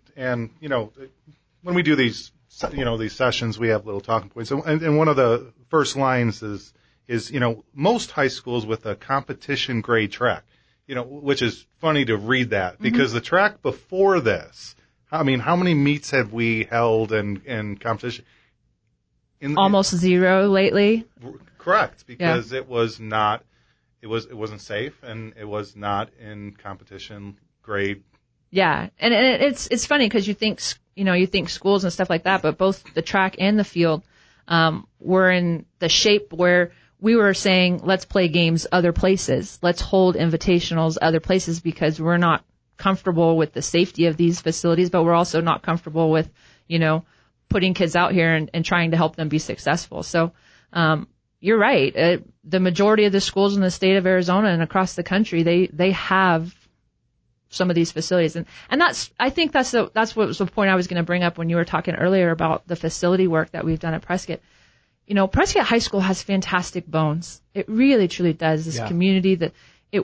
when we do these sessions, we have little talking points, and one of the first lines is most high schools with a competition grade track. Which is funny to read that because the track before this, how many meets have we held in competition? Almost zero lately. Correct, because it wasn't safe and it was not in competition grade. Yeah, and it's funny because you think schools and stuff like that, but both the track and the field were in the shape where we were saying, let's play games other places. Let's hold invitationals other places because we're not comfortable with the safety of these facilities, but we're also not comfortable with, putting kids out here and trying to help them be successful. So, you're right. The majority of the schools in the state of Arizona and across the country, they have some of these facilities. And I think that's what was the point I was going to bring up when you were talking earlier about the facility work that we've done at Prescott. Prescott High School has fantastic bones. It really, truly does. This community it's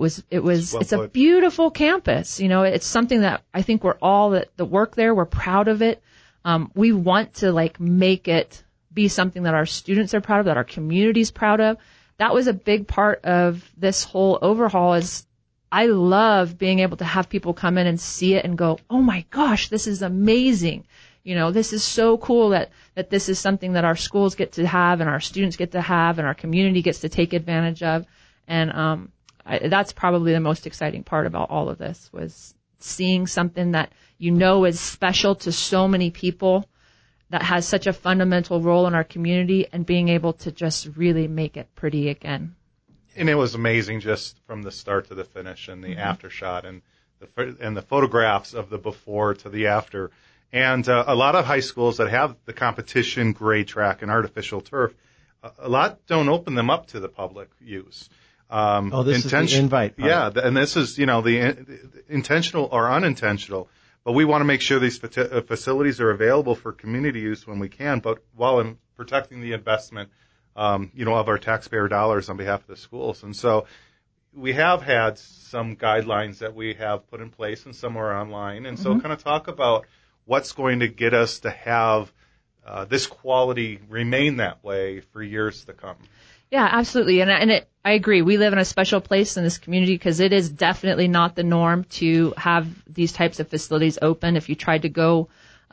a beautiful campus. It's something that I think we're all that work there. We're proud of it. We want to make it be something that our students are proud of, that our community's proud of. That was a big part of this whole overhaul is I love being able to have people come in and see it and go, oh my gosh, this is amazing. This is so cool that this is something that our schools get to have and our students get to have and our community gets to take advantage of. And that's probably the most exciting part about all of this was seeing something that is special to so many people, that has such a fundamental role in our community, and being able to just really make it pretty again. And it was amazing just from the start to the finish and the after shot and the photographs of the before to the after. And a lot of high schools that have the competition grade track and artificial turf, a lot don't open them up to the public use. This is the invite part. Yeah, and this is, the intentional or unintentional. But we want to make sure these facilities are available for community use when we can, but while protecting the investment, of our taxpayer dollars on behalf of the schools. And so we have had some guidelines that we have put in place, and some are online. And so kind of talk about what's going to get us to have this quality remain that way for years to come. Yeah, absolutely. I agree. We live in a special place in this community because it is definitely not the norm to have these types of facilities open. If you tried to go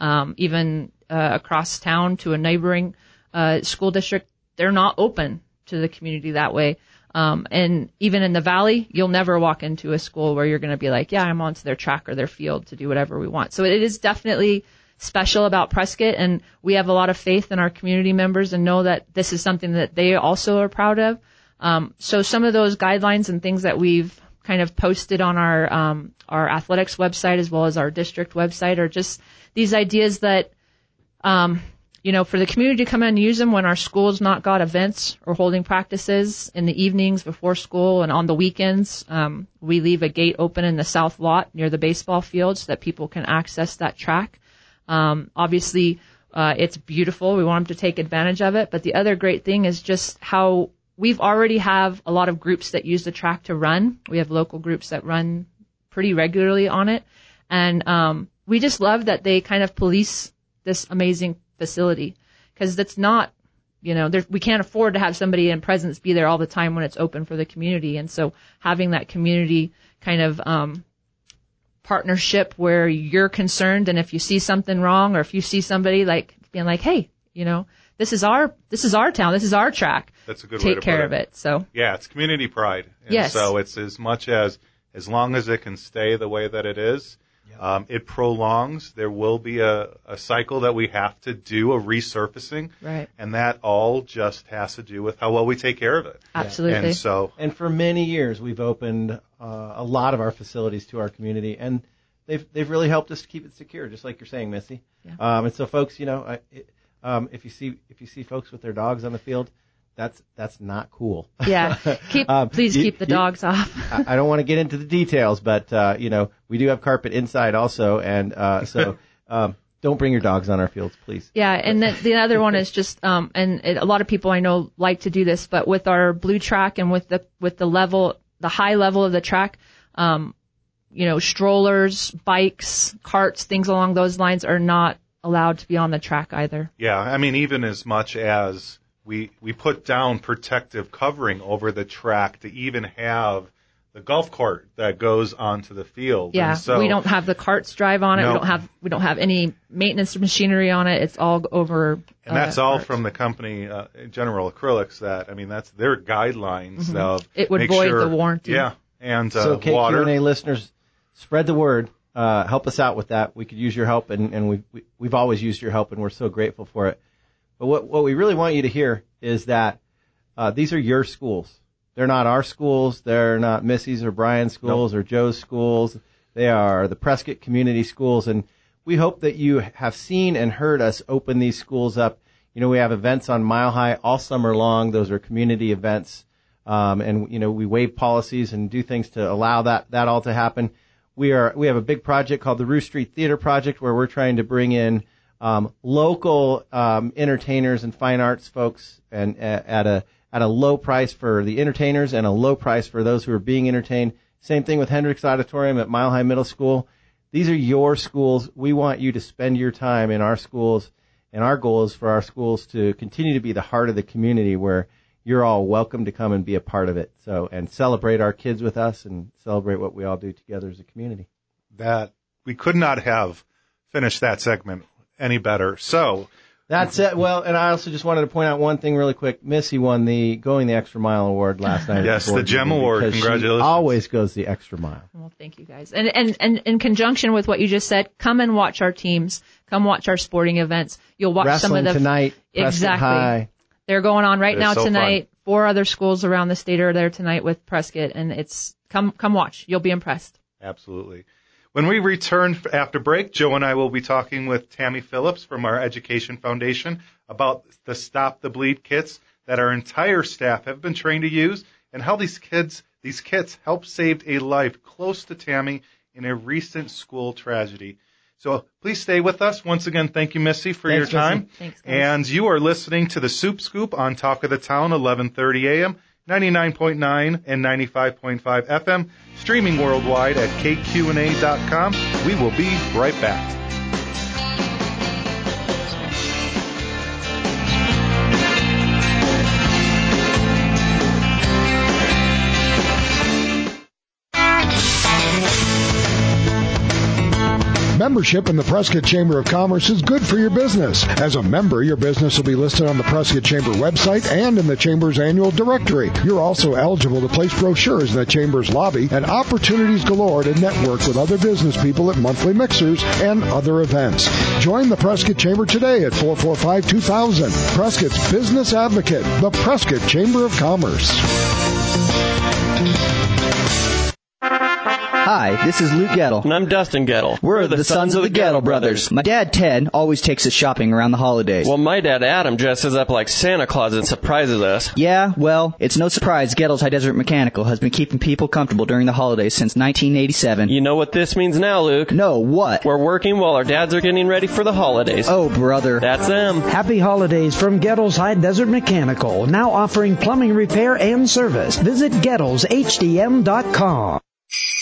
even across town to a neighboring school district, they're not open to the community that way. And even in the Valley, you'll never walk into a school where you're going to be like, yeah, I'm onto their track or their field to do whatever we want. So it is definitely special about Prescott, and we have a lot of faith in our community members and know that this is something that they also are proud of. So some of those guidelines and things that we've kind of posted on our athletics website as well as our district website are just these ideas that, for the community to come in and use them when our school's not got events or holding practices in the evenings before school and on the weekends. We leave a gate open in the south lot near the baseball field so that people can access that track. Obviously, it's beautiful. We want them to take advantage of it. But the other great thing is just how we've already have a lot of groups that use the track to run. We have local groups that run pretty regularly on it. And we just love that they kind of police this amazing facility, because that's not, we can't afford to have somebody in presence be there all the time when it's open for the community. And so having that community kind of partnership where you're concerned, and if you see something wrong or if you see somebody being like, hey, You know, this is our town. This is our track. That's a good way to take care of it. So yeah, it's community pride. And yes. So it's as much as long as it can stay the way that it is, it prolongs. There will be a cycle that we have to do, a resurfacing. Right. And that all just has to do with how well we take care of it. Absolutely. And for many years, we've opened a lot of our facilities to our community, and they've really helped us to keep it secure, just like you're saying, Missy. Yeah. And so, folks, you know, if you see folks with their dogs on the field, that's not cool. Yeah. Please keep the dogs off. I don't want to get into the details, but you know, we do have carpet inside also, and so don't bring your dogs on our fields, please. Yeah, and the other one is just a lot of people I know like to do this, but with our blue track and with the high level of the track, you know, strollers, bikes, carts, things along those lines are not allowed to be on the track either. Yeah, I mean, even as much as we put down protective covering over the track to even have the golf cart that goes onto the field. Yeah, and so, we don't have the carts drive on it. No. We don't have any maintenance machinery on it. It's all over. And that's all from the company, General Acrylics. That, I mean, that's their guidelines of it would void the warranty. Yeah, and so water. KQNA listeners, spread the word. Help us out with that. We could use your help, and we've always used your help, and we're so grateful for it. But what we really want you to hear is that these are your schools. They're not our schools. They're not Missy's or Brian's schools or Joe's schools. They are the Prescott Community Schools, and we hope that you have seen and heard us open these schools up. You know, we have events on Mile High all summer long. Those are community events, and you know, we waive policies and do things to allow that all to happen. We have a big project called the Roost Street Theater Project, where we're trying to bring in local entertainers and fine arts folks, and at a low price for the entertainers and a low price for those who are being entertained. Same thing with Hendricks Auditorium at Mile High Middle School. These are your schools. We want you to spend your time in our schools, and our goal is for our schools to continue to be the heart of the community, where you're all welcome to come and be a part of it. So, and celebrate our kids with us and celebrate what we all do together as a community. That we could not have finished that segment any better. So that's it. Well, and I also just wanted to point out one thing really quick. Missy won the Going the Extra Mile award last night. Yes, the GEM award. Congratulations. She always goes the extra mile. Well, thank you guys. And in conjunction with what you just said, come and watch our teams. Come watch our sporting events. You'll watch Wrestling some of the tonight. Exactly. High. They're going on right now so tonight. Fun. 4 other schools around the state are there tonight with Prescott, and it's come watch. You'll be impressed. Absolutely. When we return after break, Joe and I will be talking with Tammy Phillips from our Education Foundation about the Stop the Bleed kits that our entire staff have been trained to use, and how these kits helped save a life close to Tammy in a recent school tragedy. So please stay with us. Once again, thank you, Missy, for your time. Missy. Thanks, guys. And you are listening to the Soup Scoop on Talk of the Town, 1130 AM, 99.9 and 95.5 FM, streaming worldwide at kqna.com. We will be right back. Membership in the Prescott Chamber of Commerce is good for your business. As a member, your business will be listed on the Prescott Chamber website and in the Chamber's annual directory. You're also eligible to place brochures in the Chamber's lobby and opportunities galore to network with other business people at monthly mixers and other events. Join the Prescott Chamber today at 445-2000. Prescott's Business Advocate, the Prescott Chamber of Commerce. Hi, this is Luke Gettle. And I'm Dustin Gettle. We're the sons of the Gettle brothers. My dad, Ted, always takes us shopping around the holidays. Well, my dad, Adam, dresses up like Santa Claus and surprises us. Yeah, well, it's no surprise Gettle's High Desert Mechanical has been keeping people comfortable during the holidays since 1987. You know what this means now, Luke? No, what? We're working while our dads are getting ready for the holidays. Oh, brother. That's them. Happy holidays from Gettle's High Desert Mechanical, now offering plumbing repair and service. Visit Gettle'sHDM.com.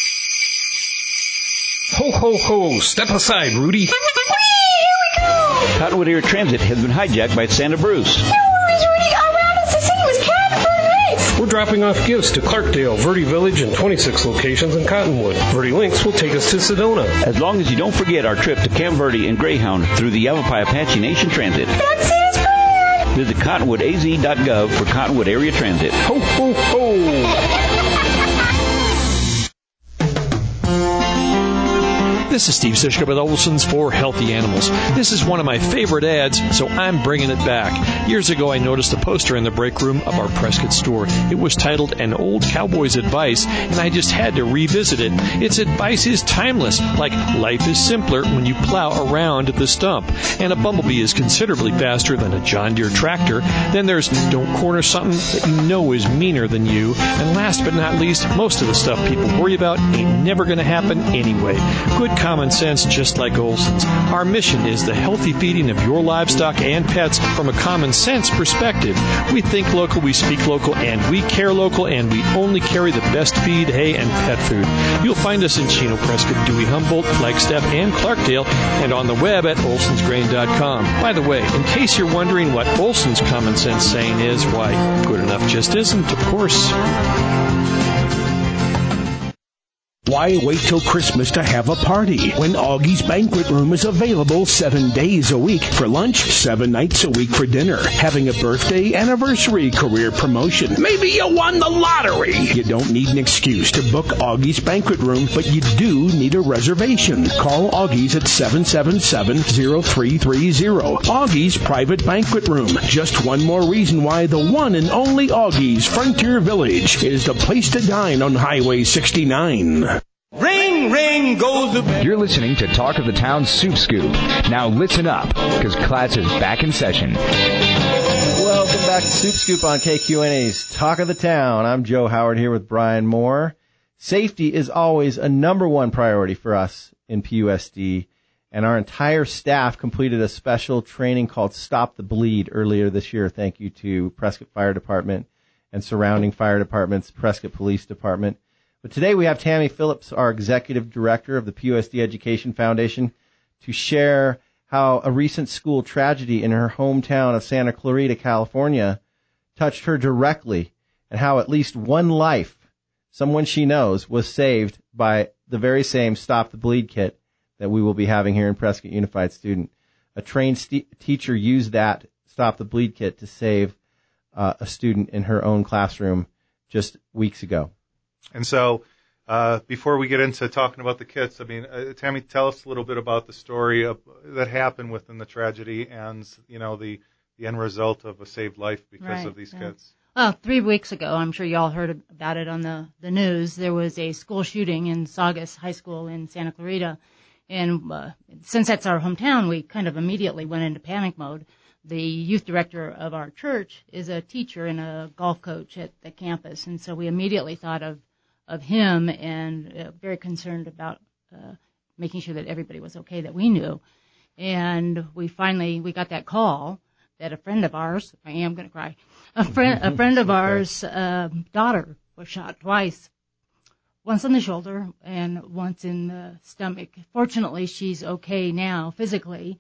Ho, ho, ho. Step aside, Rudy. Here we go. Cottonwood Air Transit has been hijacked by Santa Bruce. No worries, Rudy. Our route is the same as Cabin for the Race. We're dropping off gifts to Clarkdale, Verde Village, and 26 locations in Cottonwood. Verde Links will take us to Sedona. As long as you don't forget our trip to Camp Verde and Greyhound through the Yavapai Apache Nation Transit. That's it. Visit cottonwoodaz.gov for Cottonwood Area Transit. Ho, ho, ho! This is Steve Sischka with Olson's for Healthy Animals. This is one of my favorite ads, so I'm bringing it back. Years ago, I noticed a poster in the break room of our Prescott store. It was titled An Old Cowboy's Advice, and I just had to revisit it. Its advice is timeless, like life is simpler when you plow around the stump, and a bumblebee is considerably faster than a John Deere tractor. Then there's don't corner something that you know is meaner than you, and last but not least, most of the stuff people worry about ain't never going to happen anyway. Good common sense, just like Olson's. Our mission is the healthy feeding of your livestock and pets from a common sense perspective. We think local, we speak local, and we care local, and we only carry the best feed, hay, and pet food. You'll find us in Chino, Prescott, Dewey, Humboldt, Flagstaff, and Clarkdale, and on the web at olsonsgrain.com. By the way, in case you're wondering what Olson's common sense saying is, why, good enough just isn't, of course. Why wait till Christmas to have a party when Augie's Banquet Room is available 7 days a week for lunch, 7 nights a week for dinner, having a birthday, anniversary, career promotion. Maybe you won the lottery. You don't need an excuse to book Augie's Banquet Room, but you do need a reservation. Call Augie's at 777-0330. Augie's Private Banquet Room. Just one more reason why the one and only Augie's Frontier Village is the place to dine on Highway 69. Ring, ring goes the bell. You're listening to Talk of the Town Soup Scoop. Now listen up, because class is back in session. Welcome back to Soup Scoop on KQNA's Talk of the Town. I'm Joe Howard here with Brian Moore. Safety is always a number one priority for us in PUSD, and our entire staff completed a special training called Stop the Bleed earlier this year. Thank you to Prescott Fire Department and surrounding fire departments, Prescott Police Department. But today we have Tammy Phillips, our Executive Director of the PUSD Education Foundation, to share how a recent school tragedy in her hometown of Santa Clarita, California, touched her directly, and how at least one life, someone she knows, was saved by the very same Stop the Bleed kit that we will be having here in Prescott Unified Student. A trained teacher used that Stop the Bleed kit to save a student in her own classroom just weeks ago. And so, before we get into talking about the kits, I mean, Tammy, tell us a little bit about the story that happened within the tragedy and, you know, the end result of a saved life because of these kits. Well, 3 weeks ago, I'm sure you all heard about it on the news, there was a school shooting in Saugus High School in Santa Clarita. And since that's our hometown, we kind of immediately went into panic mode. The youth director of our church is a teacher and a golf coach at the campus, and so we immediately thought of him and very concerned about making sure that everybody was okay that we knew. And we got that call that a friend of ours, I am going to cry, a friend of ours' daughter was shot twice, once on the shoulder and once in the stomach. Fortunately, she's okay now physically,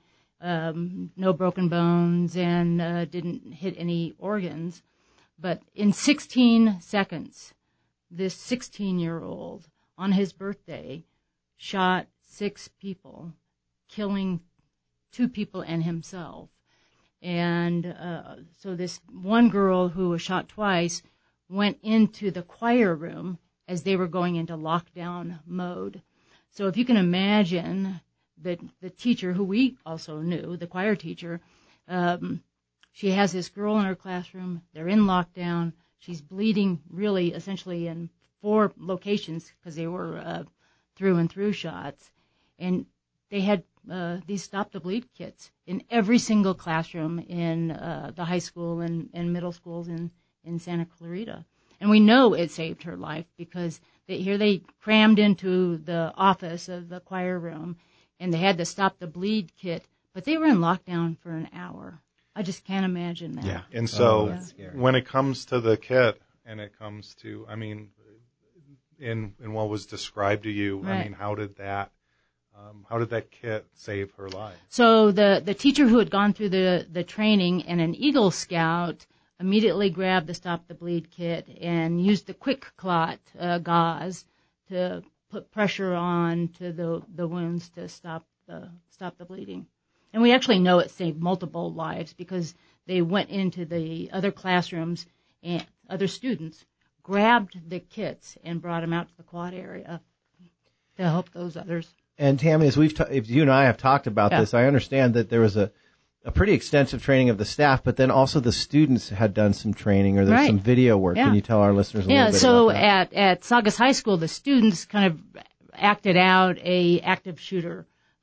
no broken bones and didn't hit any organs. But in 16 seconds, this 16-year-old on his birthday shot 6 people, killing 2 people and himself. And so this one girl who was shot twice went into the choir room as they were going into lockdown mode. So if you can imagine the teacher, who we also knew, the choir teacher, she has this girl in her classroom. They're in lockdown. She's bleeding really essentially in 4 locations because they were through and through shots. And they had these Stop the Bleed kits in every single classroom in the high school and middle schools in Santa Clarita. And we know it saved her life because they crammed into the office of the choir room and they had the Stop the Bleed kit, but they were in lockdown for an hour. I just can't imagine that. Yeah. And so when it comes to the kit and it comes to, I mean, in what was described to you, right. I mean, how did that kit save her life? So the teacher who had gone through the training and an Eagle Scout immediately grabbed the Stop the Bleed kit and used the Quick Clot gauze to put pressure on to the wounds to stop the bleeding. And we actually know it saved multiple lives because they went into the other classrooms and other students grabbed the kits and brought them out to the quad area to help those others. And Tammy, as if you and I have talked about this, I understand that there was a pretty extensive training of the staff, but then also the students had done some training or there's some video work. Can you tell our listeners a little bit about that? So at Saugus High School, the students kind of acted out a active shooter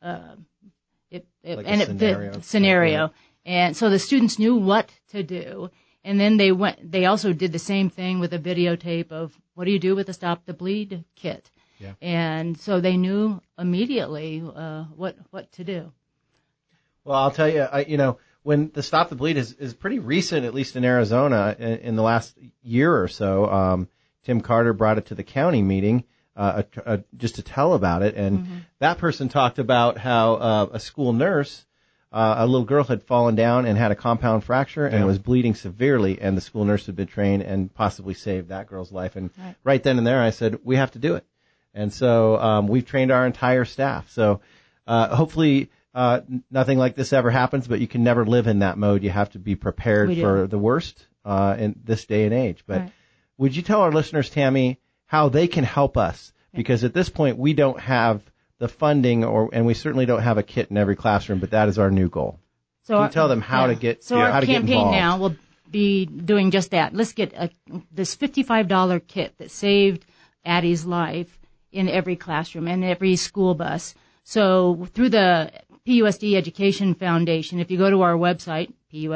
scenario. And so the students knew what to do. And then they also did the same thing with a videotape of what do you do with a Stop the Bleed kit. Yeah. And so they knew immediately what to do. Well, I'll tell you, when the Stop the Bleed is pretty recent, at least in Arizona, in the last year or so. Tim Carter brought it to the county meeting just to tell about it, and that person talked about how a school nurse, a little girl had fallen down and had a compound fracture and was bleeding severely, and the school nurse had been trained and possibly saved that girl's life. And right then and there, I said, we have to do it. And so we've trained our entire staff. So hopefully nothing like this ever happens, but you can never live in that mode. You have to be prepared for the worst in this day and age. But would you tell our listeners, Tammy, how they can help us? Because at this point, we don't have the funding, and we certainly don't have a kit in every classroom, but that is our new goal. So can you tell them how to get So our campaign now will be doing just that. Let's get this $55 kit that saved Addie's life in every classroom and every school bus. So through the PUSD Education Foundation, if you go to our website,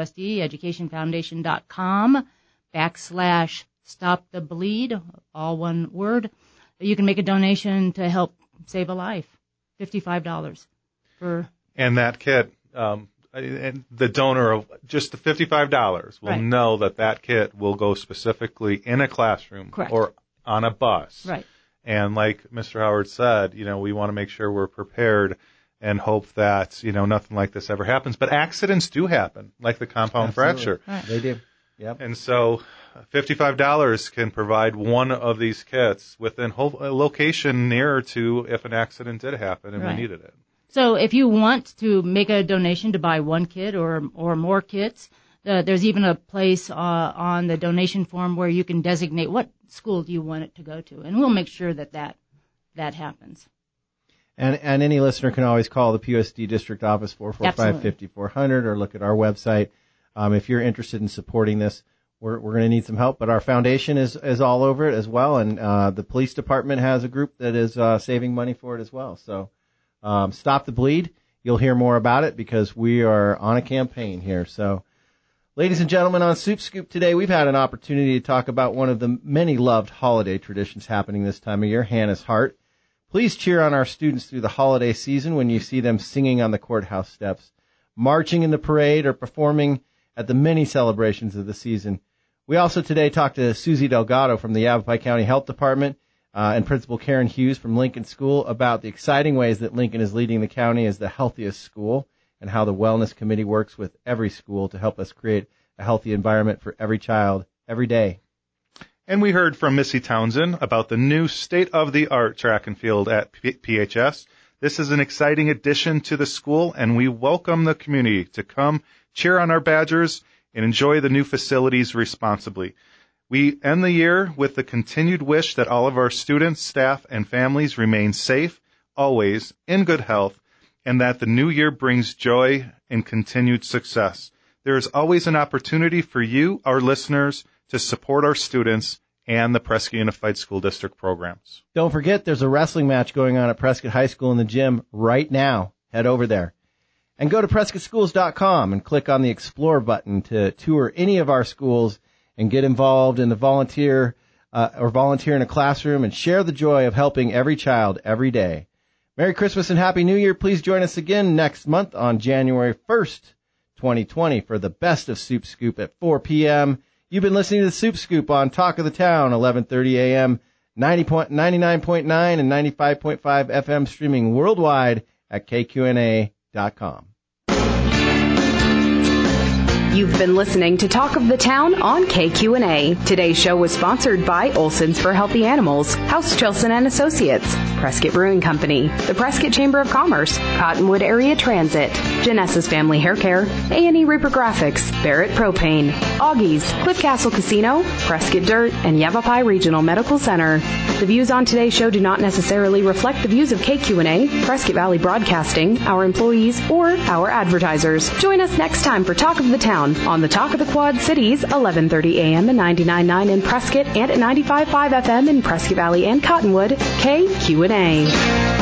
PUSDeducationfoundation.com/stopthebleed, all one word, you can make a donation to help save a life. $55 And that kit, and the donor of just the $55 will know that kit will go specifically in a classroom or on a bus. Right. And like Mr. Howard said, we want to make sure we're prepared and hope that, nothing like this ever happens. But accidents do happen, like the compound fracture. Right. They do. Yep. And so $55 can provide one of these kits within a location nearer to if an accident did happen and we needed it. So if you want to make a donation to buy one kit or more kits, there's even a place on the donation form where you can designate what school do you want it to go to, and we'll make sure that happens. And any listener can always call the PUSD district office 445-5400 or look at our website. If you're interested in supporting this, we're going to need some help, but our foundation is all over it as well, and the police department has a group that is saving money for it as well. So Stop the Bleed. You'll hear more about it because we are on a campaign here. So, ladies and gentlemen, on Soup Scoop today, we've had an opportunity to talk about one of the many loved holiday traditions happening this time of year, Hannah's Heart. Please cheer on our students through the holiday season when you see them singing on the courthouse steps, marching in the parade, or performing at the many celebrations of the season. We also today talked to Susie Delgado from the Yavapai County Health Department and Principal Karen Hughes from Lincoln School about the exciting ways that Lincoln is leading the county as the healthiest school and how the Wellness Committee works with every school to help us create a healthy environment for every child every day. And we heard from Missy Townsend about the new state-of-the-art track and field at PHS. This is an exciting addition to the school, and we welcome the community to come cheer on our Badgers and enjoy the new facilities responsibly. We end the year with the continued wish that all of our students, staff, and families remain safe, always in good health, and that the new year brings joy and continued success. There is always an opportunity for you, our listeners, to support our students and the Prescott Unified School District programs. Don't forget, there's a wrestling match going on at Prescott High School in the gym right now. Head over there. And go to PrescottSchools.com and click on the Explore button to tour any of our schools and get involved in the volunteer in a classroom and share the joy of helping every child every day. Merry Christmas and Happy New Year. Please join us again next month on January 1st, 2020 for the best of Soup Scoop at 4 p.m. You've been listening to the Soup Scoop on Talk of the Town, 11:30 a.m., 99.9 and 95.5 FM, streaming worldwide at KQNA.com. You've been listening to Talk of the Town on KQNA. Today's show was sponsored by Olson's for Healthy Animals, House Chilson and Associates, Prescott Brewing Company, the Prescott Chamber of Commerce, Cottonwood Area Transit, Genesis Family Hair Care, A&E Reaper Graphics, Barrett Propane, Augie's, Cliff Castle Casino, Prescott Dirt, and Yavapai Regional Medical Center. The views on today's show do not necessarily reflect the views of KQNA, Prescott Valley Broadcasting, our employees, or our advertisers. Join us next time for Talk of the Town on the Talk of the Quad Cities, 1130 a.m. and 99.9 in Prescott and at 95.5 FM in Prescott Valley and Cottonwood, KQNA.